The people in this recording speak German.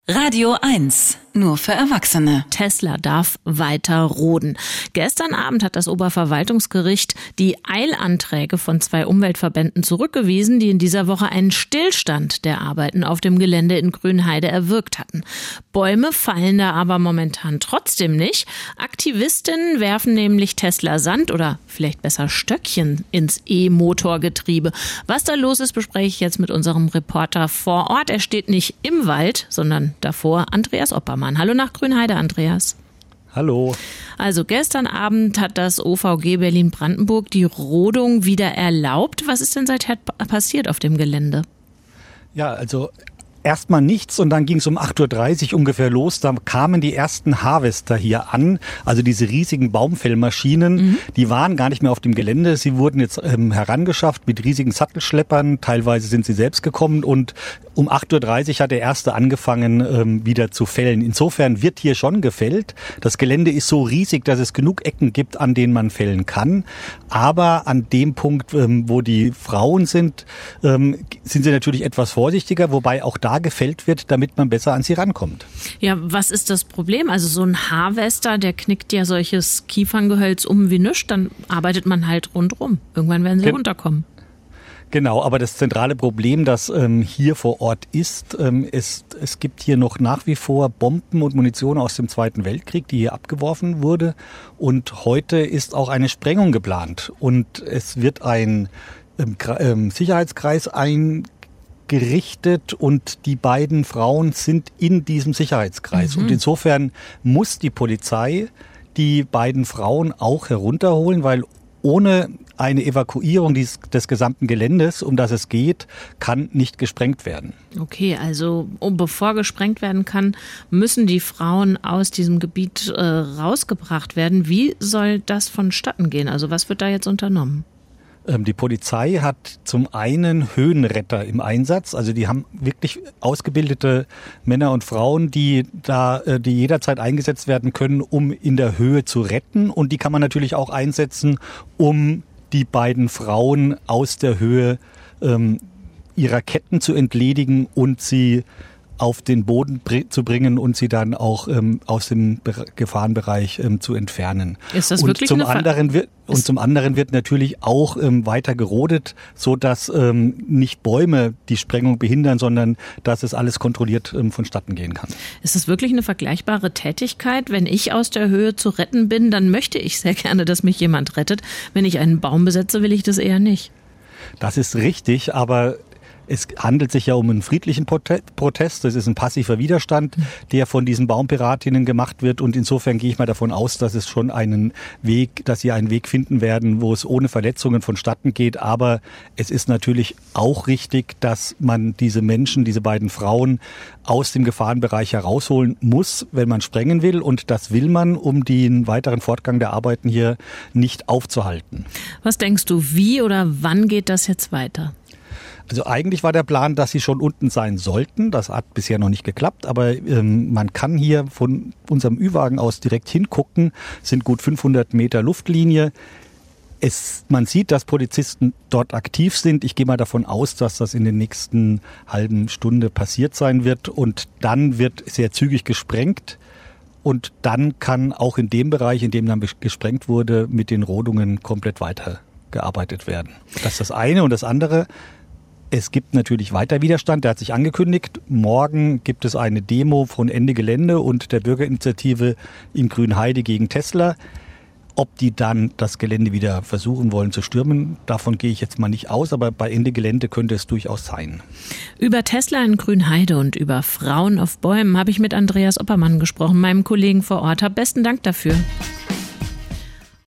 Radio 1, nur für Erwachsene. Tesla darf weiter roden. Gestern Abend hat das Oberverwaltungsgericht die Eilanträge von 2 Umweltverbänden zurückgewiesen, die in dieser Woche einen Stillstand der Arbeiten auf dem Gelände in Grünheide erwirkt hatten. Bäume fallen da aber momentan trotzdem nicht. Aktivistinnen werfen nämlich Tesla Sand oder vielleicht besser Stöckchen ins E-Motorgetriebe. Was da los ist, bespreche ich jetzt mit unserem Reporter vor Ort. Er steht nicht im Wald, sondern davor Andreas Oppermann. Hallo nach Grünheide, Andreas. Hallo. Also gestern Abend hat das OVG Berlin-Brandenburg die Rodung wieder erlaubt. Was ist denn seither passiert auf dem Gelände? Ja, also erstmal nichts und dann ging es um 8.30 Uhr ungefähr los. Da kamen die ersten Harvester hier an, also diese riesigen Baumfellmaschinen. Die waren gar nicht mehr auf dem Gelände. Sie wurden jetzt herangeschafft mit riesigen Sattelschleppern. Teilweise sind sie selbst gekommen und um 8.30 Uhr hat der erste angefangen wieder zu fällen. Insofern wird hier schon gefällt. Das Gelände ist so riesig, dass es genug Ecken gibt, an denen man fällen kann. Aber an dem Punkt, wo die Frauen sind, sind sie natürlich etwas vorsichtiger, wobei auch da gefällt wird, damit man besser an sie rankommt. Ja, was ist das Problem? Also so ein Harvester, der knickt ja solches Kieferngehölz um wie nichts, dann arbeitet man halt rundrum. Irgendwann werden sie runterkommen. Genau, aber das zentrale Problem, das hier vor Ort ist, es gibt hier noch nach wie vor Bomben und Munition aus dem Zweiten Weltkrieg, die hier abgeworfen wurde. Und heute ist auch eine Sprengung geplant. Und es wird ein Sicherheitskreis eingerichtet und die beiden Frauen sind in diesem Sicherheitskreis. Und insofern muss die Polizei die beiden Frauen auch herunterholen, weil ohne eine Evakuierung des gesamten Geländes, um das es geht, kann nicht gesprengt werden. Okay, also bevor gesprengt werden kann, müssen die Frauen aus diesem Gebiet rausgebracht werden. Wie soll das vonstatten gehen? Also was wird da jetzt unternommen? Die Polizei hat zum einen Höhenretter im Einsatz, also die haben wirklich ausgebildete Männer und Frauen, die jederzeit eingesetzt werden können, um in der Höhe zu retten, und die kann man natürlich auch einsetzen, um die beiden Frauen aus der Höhe ihrer Ketten zu entledigen und sie auf den Boden zu bringen und sie dann auch aus dem Gefahrenbereich zu entfernen. Ist das wirklich zum anderen wird natürlich auch weiter gerodet, so dass nicht Bäume die Sprengung behindern, sondern dass es alles kontrolliert vonstatten gehen kann. Ist das wirklich eine vergleichbare Tätigkeit? Wenn ich aus der Höhe zu retten bin, dann möchte ich sehr gerne, dass mich jemand rettet. Wenn ich einen Baum besetze, will ich das eher nicht. Das ist richtig, aber es handelt sich ja um einen friedlichen Protest. Das ist ein passiver Widerstand, der von diesen Baumpiratinnen gemacht wird. Und insofern gehe ich mal davon aus, dass sie einen Weg finden werden, wo es ohne Verletzungen vonstatten geht. Aber es ist natürlich auch richtig, dass man diese beiden Frauen aus dem Gefahrenbereich herausholen muss, wenn man sprengen will. Und das will man, um den weiteren Fortgang der Arbeiten hier nicht aufzuhalten. Was denkst du, wie oder wann geht das jetzt weiter? Also eigentlich war der Plan, dass sie schon unten sein sollten. Das hat bisher noch nicht geklappt, aber man kann hier von unserem Ü-Wagen aus direkt hingucken. Es sind gut 500 Meter Luftlinie. Man sieht, dass Polizisten dort aktiv sind. Ich gehe mal davon aus, dass das in den nächsten halben Stunde passiert sein wird. Und dann wird sehr zügig gesprengt. Und dann kann auch in dem Bereich, in dem dann gesprengt wurde, mit den Rodungen komplett weitergearbeitet werden. Das ist das eine. Und das andere: Es gibt natürlich weiter Widerstand, der hat sich angekündigt. Morgen gibt es eine Demo von Ende Gelände und der Bürgerinitiative in Grünheide gegen Tesla. Ob die dann das Gelände wieder versuchen wollen zu stürmen, davon gehe ich jetzt mal nicht aus, aber bei Ende Gelände könnte es durchaus sein. Über Tesla in Grünheide und über Frauen auf Bäumen habe ich mit Andreas Oppermann gesprochen, meinem Kollegen vor Ort. Hab besten Dank dafür.